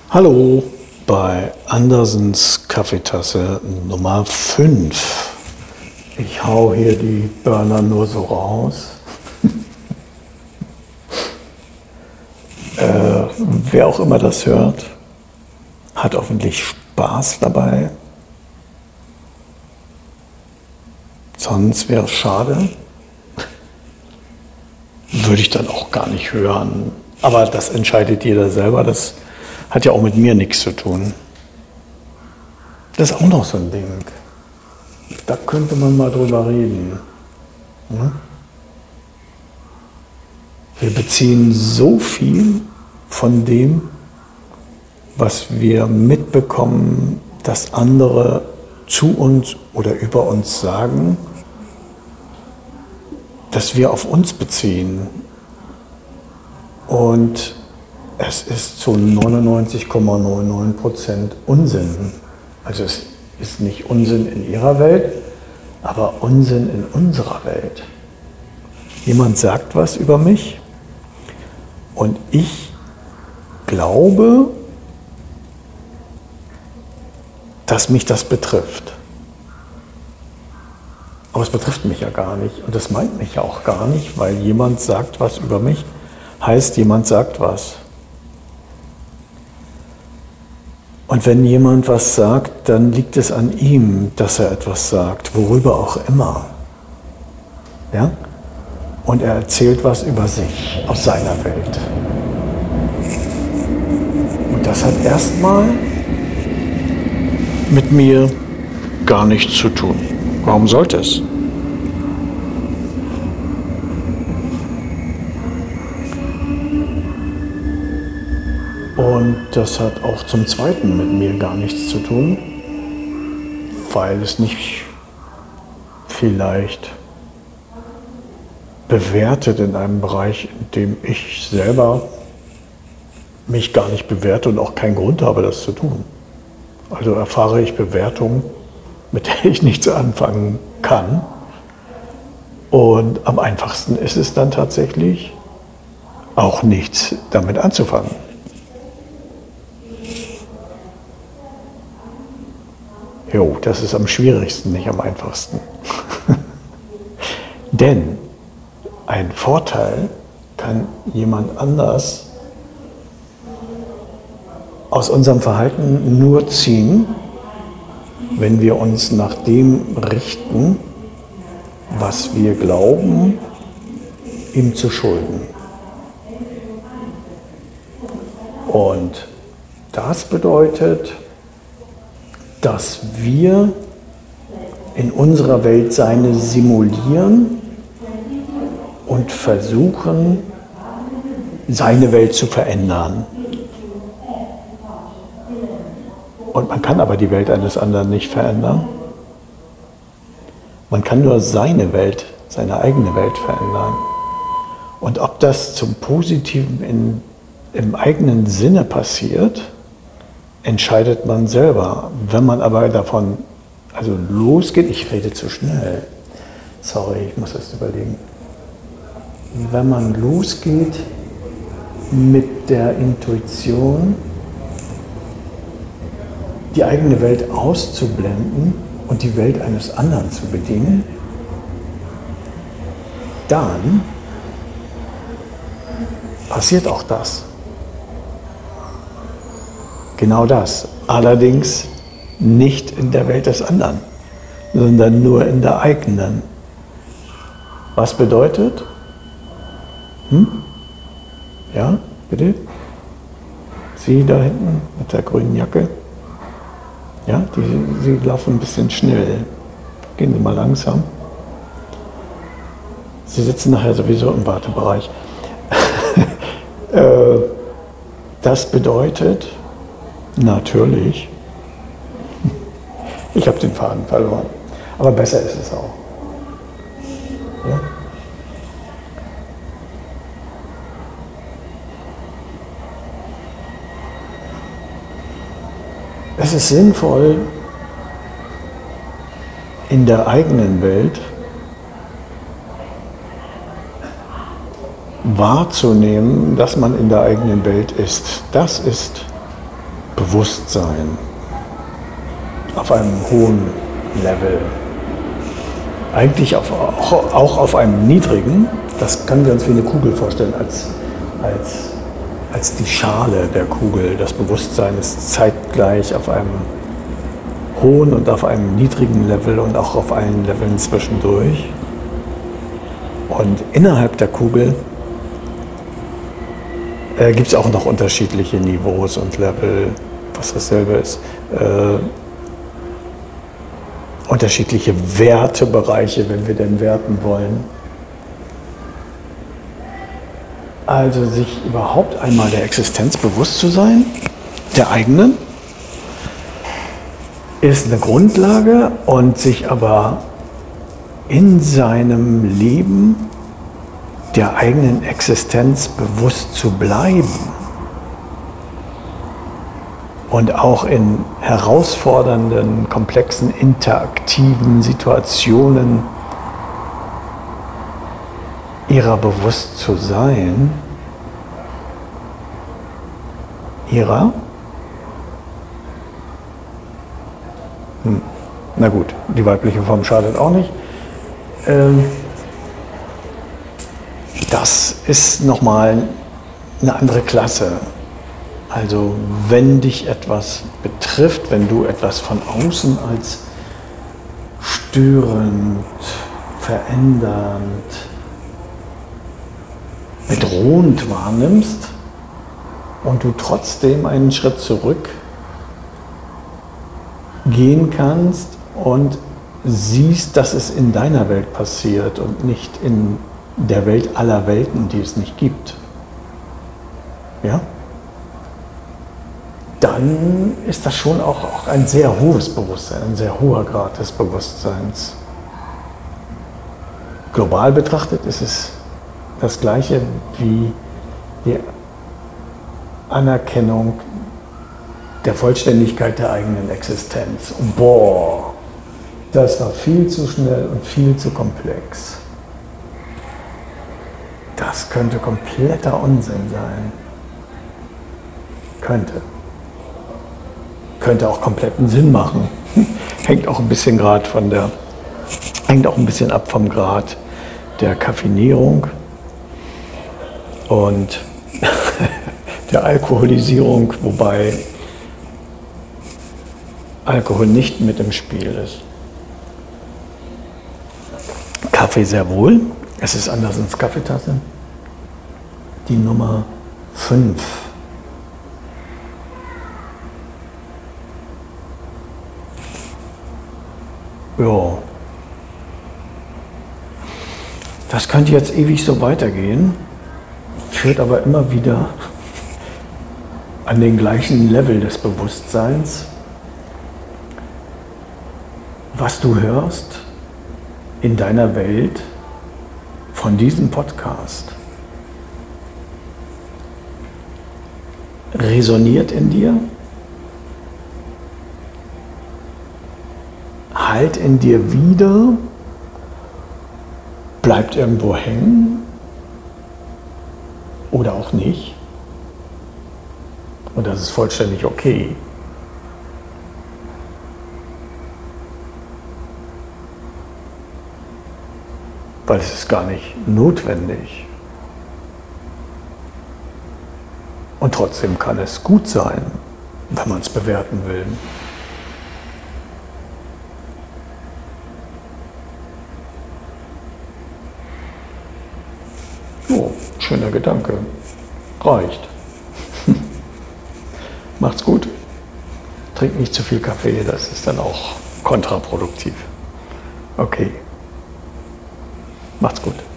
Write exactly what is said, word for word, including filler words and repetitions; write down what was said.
Hallo bei Andersens Kaffeetasse Nummer fünf. Ich hau hier die Burner nur so raus. äh, wer auch immer das hört, hat hoffentlich Spaß dabei. Sonst wäre es schade. Würde ich dann auch gar nicht hören. Aber das entscheidet jeder selber. Das hat ja auch mit mir nichts zu tun. Das ist auch noch so ein Ding. Da könnte man mal drüber reden. Wir beziehen so viel von dem, was wir mitbekommen, dass andere zu uns oder über uns sagen, dass wir auf uns beziehen. Und es ist zu neunundneunzig Komma neunundneunzig Prozent Unsinn. Also es ist nicht Unsinn in ihrer Welt, aber Unsinn in unserer Welt. Jemand sagt was über mich und ich glaube, dass mich das betrifft. Aber es betrifft mich ja gar nicht und das meint mich ja auch gar nicht, weil jemand sagt was über mich, heißt jemand sagt was. Und wenn jemand was sagt, dann liegt es an ihm, dass er etwas sagt, worüber auch immer. Ja? Und er erzählt was über sich, aus seiner Welt. Und das hat erstmal mit mir gar nichts zu tun. Warum sollte es? Und das hat auch zum Zweiten mit mir gar nichts zu tun, weil es nicht vielleicht bewertet in einem Bereich, in dem ich selber mich gar nicht bewerte und auch keinen Grund habe, das zu tun. Also erfahre ich Bewertung, mit der ich nichts anfangen kann. Und am einfachsten ist es dann tatsächlich, auch nichts damit anzufangen. Jo, das ist am schwierigsten, nicht am einfachsten. Denn ein Vorteil kann jemand anders aus unserem Verhalten nur ziehen, wenn wir uns nach dem richten, was wir glauben, ihm zu schulden. Und das bedeutet, dass wir in unserer Welt seine simulieren und versuchen, seine Welt zu verändern. Und man kann aber die Welt eines anderen nicht verändern. Man kann nur seine Welt, seine eigene Welt verändern. Und ob das zum Positiven in, im eigenen Sinne passiert, entscheidet man selber. Wenn man aber davon also losgeht, ich rede zu schnell, sorry, ich muss das überlegen. Wenn man losgeht mit der Intuition, die eigene Welt auszublenden und die Welt eines anderen zu bedienen, dann passiert auch das. Genau das. Allerdings nicht in der Welt des anderen, sondern nur in der eigenen. Was bedeutet? Hm? Ja, bitte? Sie da hinten mit der grünen Jacke? Ja, die, Sie laufen ein bisschen schnell. Gehen Sie mal langsam. Sie sitzen nachher sowieso im Wartebereich. äh, das bedeutet natürlich, ich habe den Faden verloren, aber besser ist es auch. Ja? Es ist sinnvoll, in der eigenen Welt wahrzunehmen, dass man in der eigenen Welt ist. Das ist Bewusstsein auf einem hohen Level, eigentlich auf, auch, auch auf einem niedrigen, das können wir uns wie eine Kugel vorstellen, als, als, als die Schale der Kugel. Das Bewusstsein ist zeitgleich auf einem hohen und auf einem niedrigen Level und auch auf allen Leveln zwischendurch. Und innerhalb der Kugel äh, gibt es auch noch unterschiedliche Niveaus und Level, was dasselbe ist. Äh, unterschiedliche Wertebereiche, wenn wir denn werten wollen. Also sich überhaupt einmal der Existenz bewusst zu sein, der eigenen, ist eine Grundlage, und sich aber in seinem Leben der eigenen Existenz bewusst zu bleiben und auch in herausfordernden, komplexen, interaktiven Situationen ihrer bewusst zu sein, ihrer? Hm. Na gut, die weibliche Form schadet auch nicht. Ähm, das ist nochmal eine andere Klasse. Also wenn dich etwas betrifft, wenn du etwas von außen als störend, verändernd, bedrohend wahrnimmst und du trotzdem einen Schritt zurück gehen kannst und siehst, dass es in deiner Welt passiert und nicht in der Welt aller Welten, die es nicht gibt, ja, dann ist das schon auch, auch ein sehr hohes Bewusstsein, ein sehr hoher Grad des Bewusstseins. Global betrachtet ist es das Gleiche wie die Anerkennung der Vollständigkeit der eigenen Existenz. Boah, das war viel zu schnell und viel zu komplex. Das könnte kompletter Unsinn sein. Könnte. Könnte auch kompletten Sinn machen. Hängt auch ein bisschen Grad von der, hängt auch ein bisschen ab vom Grad der Kaffinierung und der Alkoholisierung, wobei Alkohol nicht mit im Spiel ist. Kaffee sehr wohl. Es ist anders als Kaffeetasse. Die Nummer fünf. Ja. Das könnte jetzt ewig so weitergehen, führt aber immer wieder an den gleichen Level des Bewusstseins. Was du hörst in deiner Welt von diesem Podcast resoniert in dir, halt in dir wieder, bleibt irgendwo hängen oder auch nicht. Und das ist vollständig okay. Weil es ist gar nicht notwendig. Und trotzdem kann es gut sein, wenn man es bewerten will. Oh, schöner Gedanke. Reicht. Macht's gut. Trink nicht zu viel Kaffee, das ist dann auch kontraproduktiv. Okay. Macht's gut.